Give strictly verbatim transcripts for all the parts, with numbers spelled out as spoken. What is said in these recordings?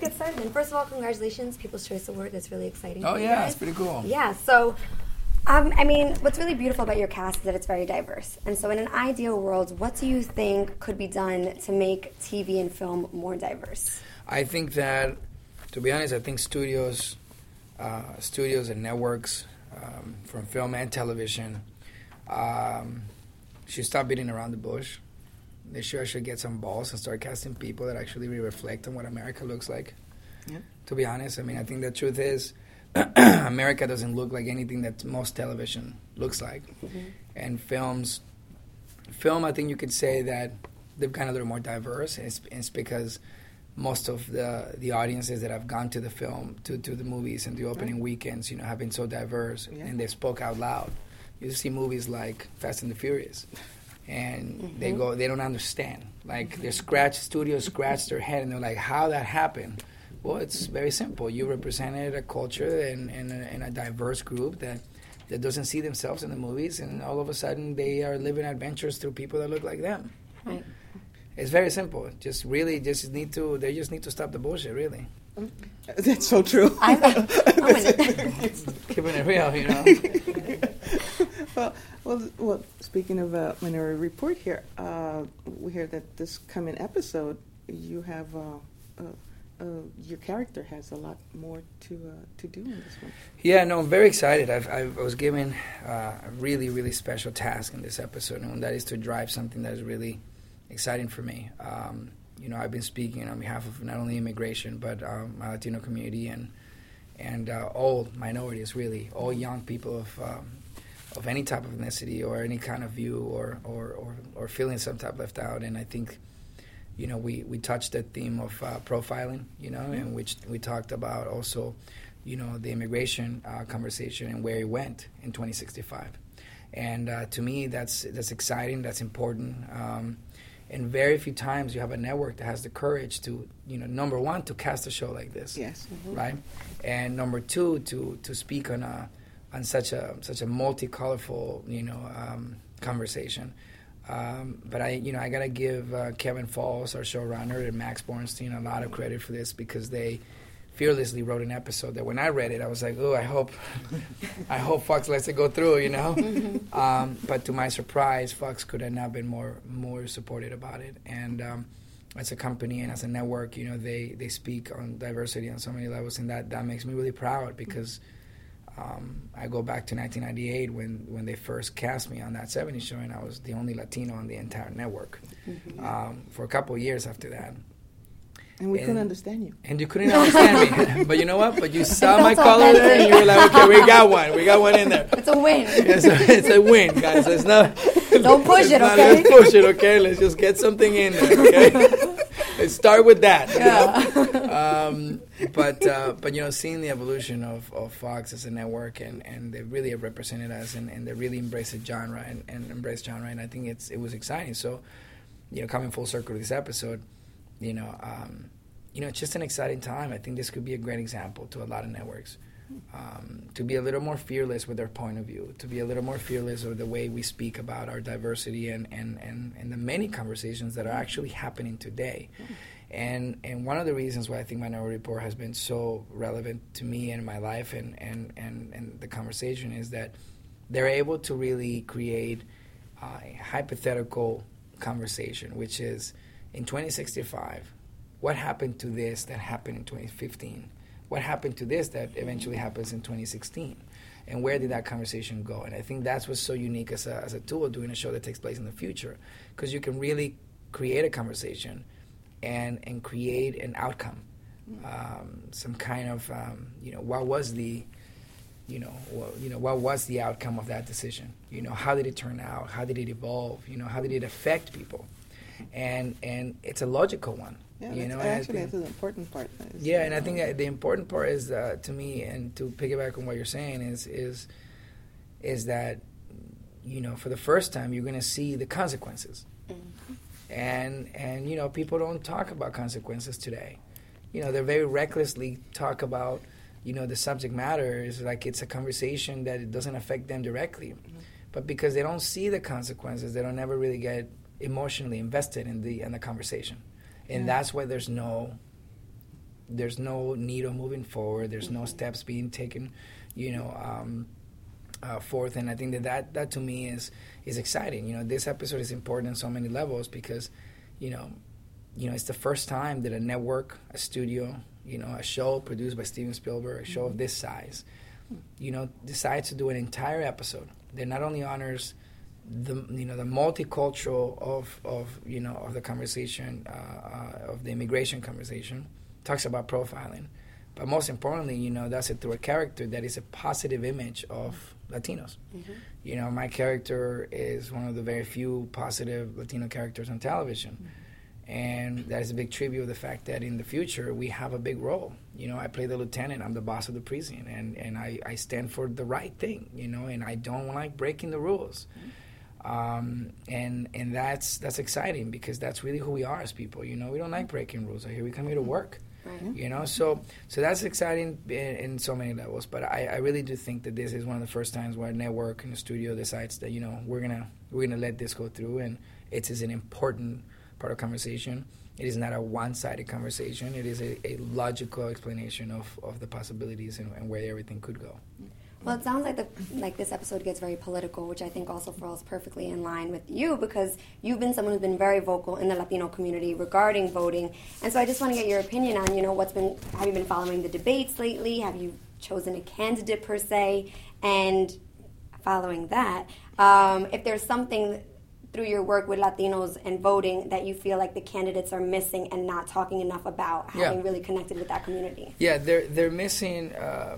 get started. And first of all, congratulations, People's Choice Award. That's really exciting. Oh yeah, it's pretty cool. Yeah. So, um, I mean, what's really beautiful about your cast is that it's very diverse. And so, in an ideal world, what do you think could be done to make T V and film more diverse? I think that, to be honest, I think studios, uh, studios and networks, um, from film and television, um, should stop beating around the bush. They should actually get some balls and start casting people that actually reflect on what America looks like. Yeah. To be honest, I mean, I think the truth is America doesn't look like anything that most television looks like. Mm-hmm. And films, film, I think you could say that they've gotten a little more diverse. And it's, it's because most of the the audiences that have gone to the film, to, to the movies and the opening right. weekends, you know, have been so diverse. Yeah. And they spoke out loud. You see movies like Fast and the Furious. And mm-hmm. they go, they don't understand. Like, mm-hmm. they scratch, studios scratch their head, and they're like, how that happened? Well, it's very simple. You represented a culture and, and, a, and a diverse group that, that doesn't see themselves in the movies, and all of a sudden they are living adventures through people that look like them. Right. It's very simple. Just really just need to, they just need to stop the bullshit, really. That's so true. I'm, I'm keeping it real, you know. well, well, well. Speaking of uh, Minority Report here, uh, we hear that this coming episode, you have uh, uh, uh, your character has a lot more to uh, to do in this one. Yeah, no, I'm very excited. I've, I was given uh, a really, really special task in this episode, and that is to drive something that is really exciting for me. Um, You know, I've been speaking on behalf of not only immigration, but um, my Latino community and and uh, all minorities, really, all young people of um, of any type of ethnicity or any kind of view or, or, or, or feeling some type left out. And I think, you know, we, we touched the theme of uh, profiling, you know, mm-hmm. in which we talked about also, you know, the immigration uh, conversation and where it went in twenty sixty-five. And uh, to me, that's that's exciting, that's important. Um, And very few times you have a network that has the courage to, you know, number one, to cast a show like this, yes, mm-hmm. right, and number two, to, to speak on a on such a such a multi-colorful, you know, um, conversation. Um, but I, you know, I gotta give uh, Kevin Falls, our showrunner, and Max Bornstein a lot of credit for this because they fearlessly wrote an episode that when I read it, I was like, oh, I hope, I hope Fox lets it go through, you know. Mm-hmm. Um, but to my surprise, Fox could have not been more more supportive about it. And um, as a company and as a network, you know, they, they speak on diversity on so many levels, and that, that makes me really proud because um, I go back to nineteen ninety-eight when, when they first cast me on that seventies show, and I was the only Latino on the entire network. Mm-hmm. Um, for a couple of years after that. And we and, couldn't understand you. And you couldn't understand me. But you know what? But you saw my color there, and you were like, okay, we got one. We got one in there. It's a win. It's a, it's a win, guys. It's not, Don't push it, not, okay? Let's push it, okay? Let's just get something in there, okay? Let's start with that. You yeah. know? um, but, uh, but, you know, seeing the evolution of, of Fox as a network, and, and they really have represented us, and, and they really embrace the genre and, and embrace genre, and I think it's it was exciting. So, you know, coming full circle to this episode, you know, um, you know, it's just an exciting time. I think this could be a great example to a lot of networks. Um, to be a little more fearless with their point of view, to be a little more fearless with the way we speak about our diversity and, and, and, and the many conversations that are actually happening today. And and one of the reasons why I think Minority Report has been so relevant to me and my life and, and, and, and the conversation is that they're able to really create a hypothetical conversation, which is in twenty sixty-five, what happened to this that happened in twenty fifteen? What happened to this that eventually happens in twenty sixteen? And where did that conversation go? And I think that's what's so unique as a, as a tool doing a show that takes place in the future, because you can really create a conversation and and create an outcome, um, some kind of um, you know what was the you know well, you know what was the outcome of that decision? You know, how did it turn out? How did it evolve? You know, how did it affect people? And and it's a logical one. Yeah, you that's, know, actually think, that's the important part. Is, yeah, and I think that the important part is uh, to me, and to piggyback on what you're saying, is is is that you know for the first time you're going to see the consequences, mm-hmm. and and you know people don't talk about consequences today. You know, they very recklessly talk about you know the subject matter is like it's a conversation that it doesn't affect them directly, mm-hmm. but because they don't see the consequences, they don't ever really get emotionally invested in the in the conversation. And yeah. that's why there's no there's no needle moving forward. There's no steps being taken, you know, um, uh, forth. And I think that, that that to me is is exciting. You know, this episode is important on so many levels because, you know, you know, it's the first time that a network, a studio, you know, a show produced by Steven Spielberg, a show mm-hmm. of this size, you know, decides to do an entire episode that not only honors the you know the multicultural of of you know of the conversation uh, uh, of the immigration conversation, talks about profiling, but most importantly, you know, does it through a character that is a positive image of Latinos. Mm-hmm. You know, my character is one of the very few positive Latino characters on television. Mm-hmm. And that is a big tribute of the fact that in the future we have a big role. You know, I play the lieutenant. I'm the boss of the precinct, and, and I, I stand for the right thing, you know, and I don't like breaking the rules. Mm-hmm. Um, and and that's that's exciting because that's really who we are as people. You know, we don't like breaking rules. Here we come here to work. Right. You know, so so that's exciting in, in so many levels. But I, I really do think that this is one of the first times where a network and a studio decides that, you know, we're gonna we're gonna let this go through, and it is an important part of conversation. It is not a one-sided conversation. It is a, a logical explanation of, of the possibilities and, and where everything could go. Well, it sounds like the like this episode gets very political, which I think also falls perfectly in line with you because you've been someone who's been very vocal in the Latino community regarding voting. And so I just want to get your opinion on, you know, what's been, have you been following the debates lately? Have you chosen a candidate per se? And following that, um, if there's something through your work with Latinos and voting that you feel like the candidates are missing and not talking enough about having yeah. really connected with that community? Yeah, they're they're missing. Uh,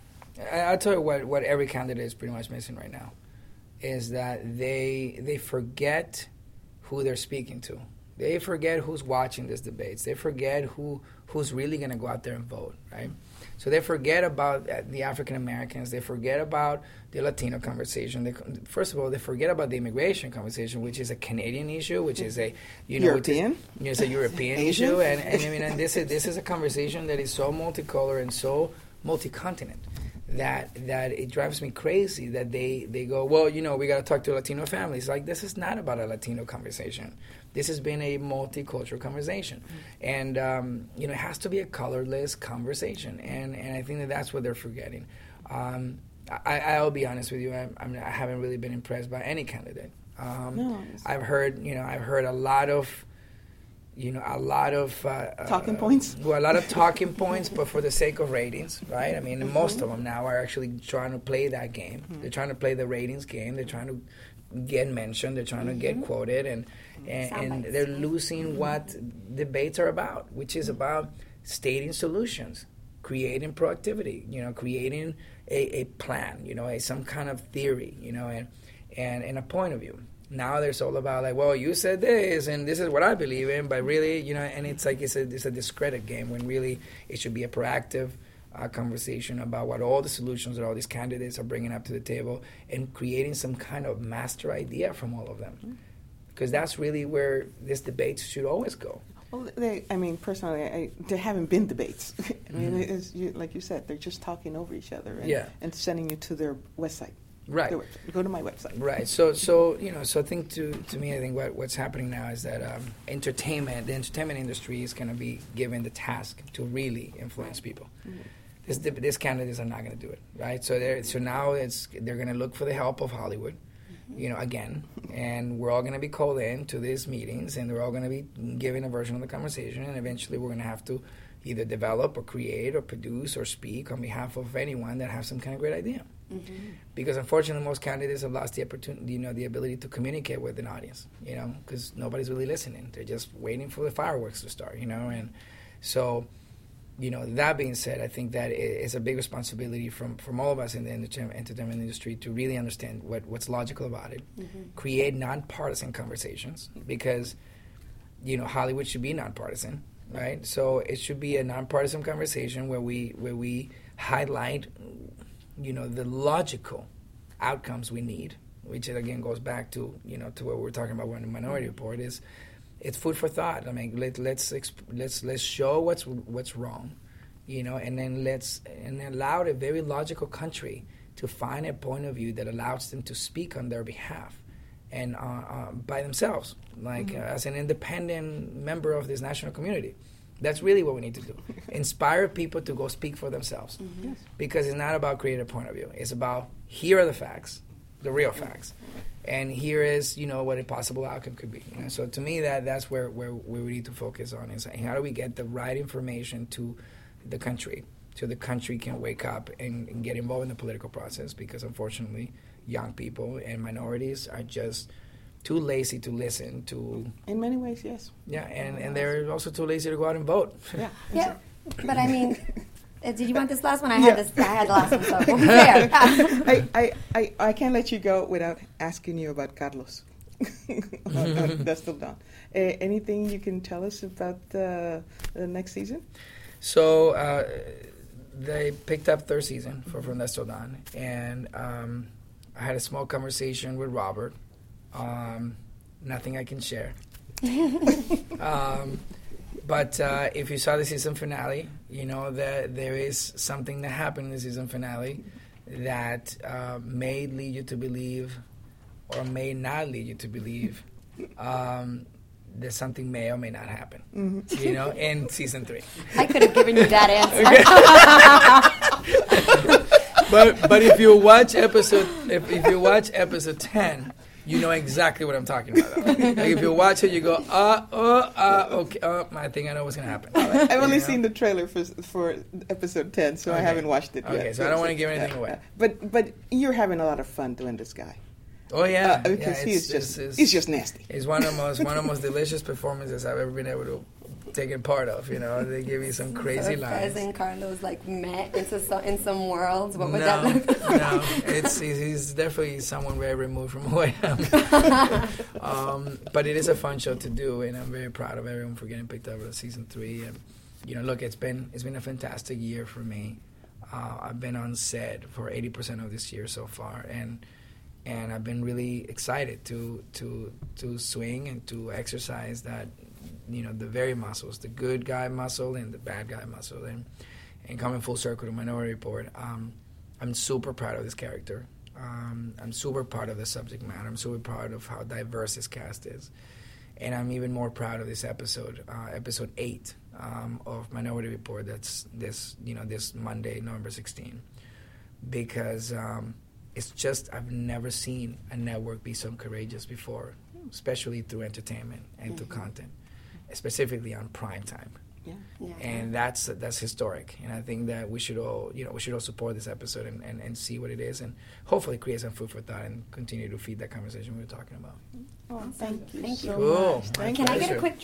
I, I'll tell you what, what every candidate is pretty much missing right now is that they they forget who they're speaking to. They forget who's watching these debates. They forget who who's really going to go out there and vote, right? So they forget about the African Americans. They forget about the Latino conversation. They, first of all, they forget about the immigration conversation, which is a Canadian issue, which is a you know, European. Which is, you know, it's a European issue, and, and I mean, and this is this is a conversation that is so multicolor and so multi-continent that that it drives me crazy that they, they go, well, you know, we got to talk to Latino families. Like, this is not about a Latino conversation. This has been a multicultural conversation. Mm-hmm. And, um, you know, it has to be a colorless conversation. And, and I think that that's what they're forgetting. Um, I, I'll be honest with you, I, I, mean, I haven't really been impressed by any candidate. Um, no, I've heard, you know, I've heard a lot of, you know, a lot of... Uh, talking uh, points? Well, a lot of talking points, but for the sake of ratings, right? I mean, mm-hmm. most of them now are actually trying to play that game. Mm-hmm. They're trying to play the ratings game. They're trying to get mentioned. They're trying mm-hmm. to get quoted. And, and, and they're losing mm-hmm. what debates are about, which is about stating solutions, creating productivity, you know, creating a, a plan, you know, a, some kind of theory, you know, and, and, and a point of view. Now there's all about like, well, you said this, and this is what I believe in, but really, you know, and it's like it's a, it's a discredit game when really it should be a proactive uh, conversation about what all the solutions that all these candidates are bringing up to the table and creating some kind of master idea from all of them. Because that's really where this debate should always go. Well, they, I mean, personally, I, there haven't been debates. I mean, mm-hmm. it's, you, like you said, they're just talking over each other and, yeah. and sending you to their website. Right. Go to my website. Right. So, so you know, so I think to to me, I think what, what's happening now is that um, entertainment, the entertainment industry is going to be given the task to really influence people. Mm-hmm. This this candidates are not going to do it, right? So they so now it's they're going to look for the help of Hollywood, mm-hmm. you know, again, and we're all going to be called in to these meetings, and they're all going to be given a version of the conversation, and eventually we're going to have to either develop or create or produce or speak on behalf of anyone that has some kind of great idea. Mm-hmm. Because unfortunately, most candidates have lost the opportunity, you know, the ability to communicate with an audience, you know, because nobody's really listening. They're just waiting for the fireworks to start, you know, and so, you know, that being said, I think that it's a big responsibility from, from all of us in the entertainment industry to really understand what, what's logical about it, mm-hmm. create nonpartisan conversations, because, you know, Hollywood should be nonpartisan, right? So it should be a nonpartisan conversation where we where we highlight, you know, the logical outcomes we need, which again goes back to, you know, to what we were talking about when the Minority Report is, it's food for thought. I mean, let, let's exp- let's let's show what's what's wrong, you know, and then let's and allow a very logical country to find a point of view that allows them to speak on their behalf and uh, uh, by themselves, like mm-hmm. uh, as an independent member of this national community, That's really what we need to do. Inspire people to go speak for themselves. Mm-hmm. Yes. Because it's not about creating a point of view. It's about, here are the facts, the real facts. And here is, you know, what a possible outcome could be. You know? So to me, that that's where, where, where we need to focus on is how do we get the right information to the country, so the country can wake up and, and get involved in the political process, because unfortunately, young people and minorities are just too lazy to listen to. In many ways, yes. Yeah, and, and they're also too lazy to go out and vote. Yeah. Yeah, but I mean, uh, did you want this last one? I Yeah. had this. I had the last one, so we'll be fair. I, I, I, I can't let you go without asking you about Carlos. That's still done. Uh, anything you can tell us about the, the next season? So uh, they picked up third season for From Dusk Till Dawn, and um, I had a small conversation with Robert. Um, nothing I can share. um, but uh, if you saw the season finale, you know that there is something that happened in the season finale that uh, may lead you to believe, or may not lead you to believe, um, that something may or may not happen. Mm-hmm. You know, in season three. I could have given you that answer. but but if you watch episode if, if you watch episode ten, you know exactly what I'm talking about. Like if you watch it, you go, uh, uh, uh, okay, uh, I think I know what's gonna happen. I've only You know? seen the trailer for for episode ten, so I Okay. haven't watched it yet. Okay, so I don't want to give anything away. But but you're having a lot of fun doing this guy. Oh yeah, Uh, because yeah, he's it's- just it's- he's just nasty. It's one of the most one of the most delicious performances I've ever been able to take a part of. You know, they give you some crazy so lines. Fez and Carlos like met into so, in some worlds. What would no, that look like? no, it's he's, he's definitely someone very removed from who I am. um, but it is a fun show to do, and I'm very proud of everyone for getting picked up for season three. And you know, look, it's been it's been a fantastic year for me. Uh, I've been on set for eighty percent of this year so far, and and I've been really excited to to to swing and to exercise that, you know, the very muscles, the good guy muscle and the bad guy muscle, and and coming full circle to Minority Report. Um, I'm super proud of this character. Um, I'm super proud of the subject matter. I'm super proud of how diverse this cast is, and I'm even more proud of this episode, uh, episode eight um, of Minority Report. That's this, you know, this Monday, November sixteenth, because um, it's just I've never seen a network be so courageous before, especially through entertainment and mm-hmm. through content, specifically on prime time. Yeah. Yeah. And that's that's historic, and I think that we should all, you know, we should all support this episode and, and, and see what it is, and hopefully create some food for thought and continue to feed that conversation we were talking about. Oh, thank you. Thank you. so Cool. much. My Thank Can I get pleasure. a quick